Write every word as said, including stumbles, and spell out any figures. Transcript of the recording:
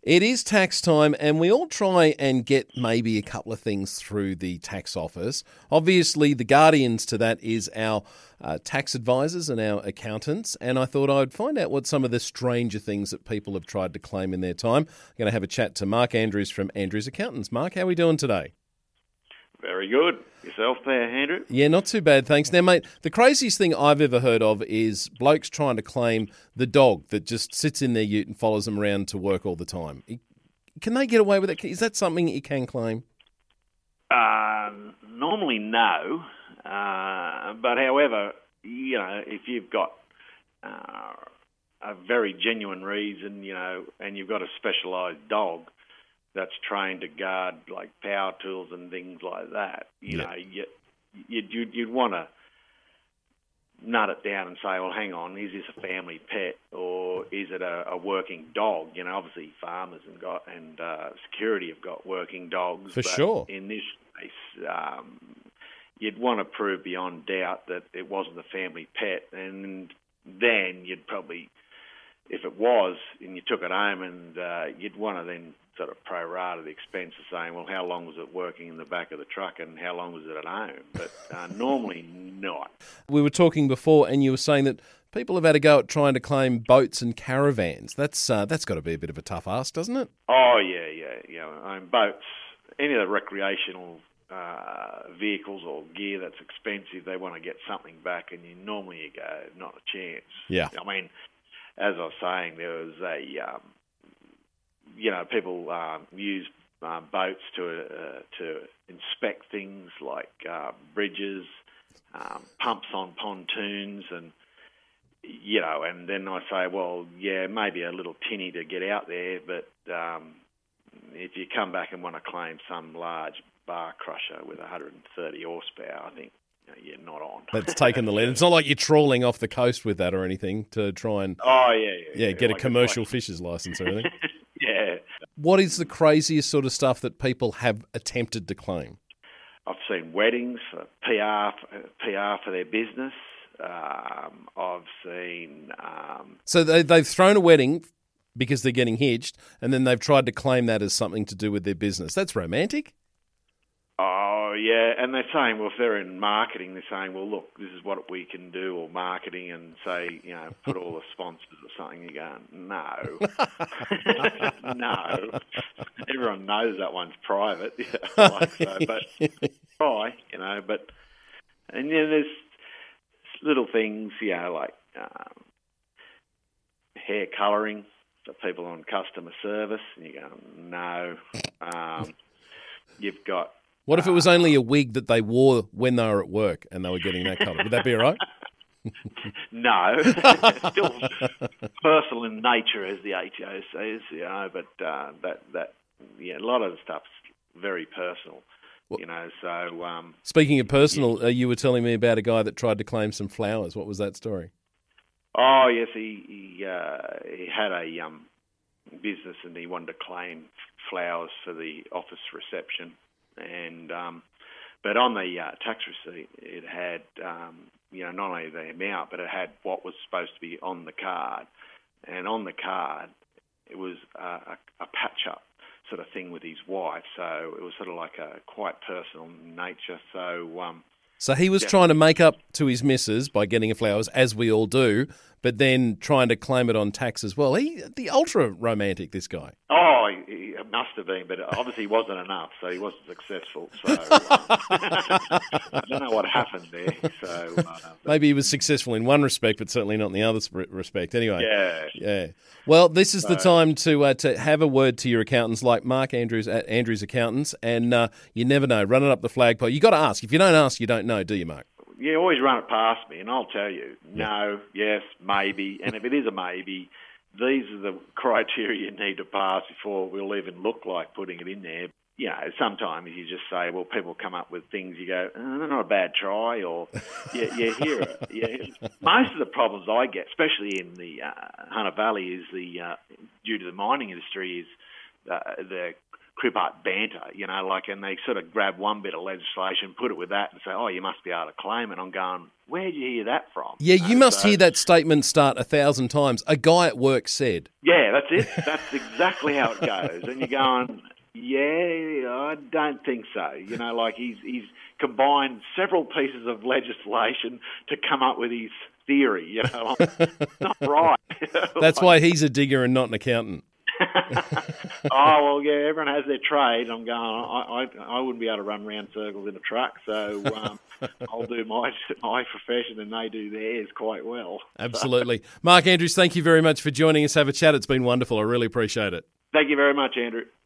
It is tax time, and we all try and get maybe a couple of things through the tax office. Obviously, the guardians to that is our uh, tax advisors and our accountants, and I thought I'd find out what some of the stranger things that people have tried to claim in their time. I'm going to have a chat to Mark Andrews from Andrews Accountants. Mark, how are we doing today? Very good. Yourself there, Andrew? Yeah, not too bad, thanks. Now, mate, the craziest thing I've ever heard of is blokes trying to claim the dog that just sits in their ute and follows them around to work all the time. Can they get away with it? Is that something that you can claim? Uh, normally, no. Uh, but however, you know, if you've got uh, a very genuine reason, you know, and you've got a specialised dog that's trained to guard like power tools and things like that, you yeah. know, you, you'd, you'd, you'd want to nut it down and say, well, hang on, is this a family pet or is it a, a working dog? You know, obviously farmers and got and uh, security have got working dogs. For but sure. In this case, um, you'd want to prove beyond doubt that it wasn't a family pet, and then you'd probably, if it was, and you took it home, and uh, you'd want to then sort of pro-rata the expense of saying, well, how long was it working in the back of the truck and how long was it at home? But uh, normally not. We were talking before and you were saying that people have had a go at trying to claim boats and caravans. That's uh, that's got to be a bit of a tough ask, doesn't it? Oh, yeah, yeah. yeah. I mean, boats, any of the recreational uh, vehicles or gear that's expensive, they want to get something back, and you normally you go, not a chance. Yeah. I mean, as I was saying, there was a... Um, You know, people um, use uh, boats to uh, to inspect things like uh, bridges, um, pumps on pontoons, and you know, and then I say, well, yeah, maybe a little tinny to get out there, but um, if you come back and want to claim some large bar crusher with one hundred thirty horsepower, I think you know, you're not on. That's taken the lead. It's not like you're trawling off the coast with that or anything to try and oh yeah, yeah, yeah, yeah get like a commercial like... fisher's license or anything. Yeah. What is the craziest sort of stuff that people have attempted to claim? I've seen weddings for P R, P R for their business. Um, I've seen... Um, so they, they've thrown a wedding because they're getting hitched, and then they've tried to claim that as something to do with their business. That's romantic. Oh, yeah, and they're saying, well, if they're in marketing, they're saying, well, look, this is what we can do, or marketing, and say, you know, put all the sponsors or something. You go, no. No. Everyone knows that one's private. like so, but try, you know, but, and yeah, there's little things, you know, like um, hair colouring for people on customer service, and you go, no. Um, you've got... What if it was only a wig that they wore when they were at work and they were getting that colour? Would that be all right? No. Still personal in nature, as the H O says, you know, but uh, that, that, yeah, a lot of the stuff's very personal, well, you know, so... Um, speaking of personal, yeah. uh, you were telling me about a guy that tried to claim some flowers. What was that story? Oh, yes, he he, uh, he had a um, business and he wanted to claim flowers for the office reception. And um, but on the uh, tax receipt, it had um, you know not only the amount, but it had what was supposed to be on the card. And on the card, it was uh, a, a patch-up sort of thing with his wife. So it was sort of like a quite personal nature. So um, so he was yeah. trying to make up to his missus by getting her flowers, as we all do, but then trying to claim it on tax as well. He the ultra romantic, this guy. Oh, he, he must have been, but obviously he wasn't enough, so he wasn't successful. So um, I don't know what happened there. So uh, maybe he was successful in one respect, but certainly not in the other respect. Anyway, yeah, yeah. Well, this is so, the time to uh, to have a word to your accountants, like Mark Andrews at Andrews Accountants, and uh, you never know. Run it up the flagpole. You got to ask. If you don't ask, you don't know, do you, Mark? You always run it past me, and I'll tell you, no, yes, maybe, and if it is a maybe, these are the criteria you need to pass before we'll even look like putting it in there. You know, sometimes you just say, well, people come up with things, you go, oh, they're not a bad try, or you, you hear it. Yeah. Most of the problems I get, especially in the uh, Hunter Valley, is the uh, due to the mining industry, is uh, the Cripart banter, you know, like, and they sort of grab one bit of legislation, put it with that, and say, "Oh, you must be able to claim it." I'm going, where'd you hear that from? Yeah, you know, must so, hear that statement start a thousand times. A guy at work said. Yeah, that's it. That's exactly how it goes. And you're going, yeah, I don't think so. You know, like he's he's combined several pieces of legislation to come up with his theory. You know, like, it's not right. That's like, why he's a digger and not an accountant. Oh, well, yeah, everyone has their trade. I'm going, I, I, I wouldn't be able to run round circles in a truck, so um, I'll do my my profession and they do theirs quite well. Absolutely. Mark Andrews, thank you very much for joining us. Have a chat. It's been wonderful. I really appreciate it. Thank you very much, Andrew.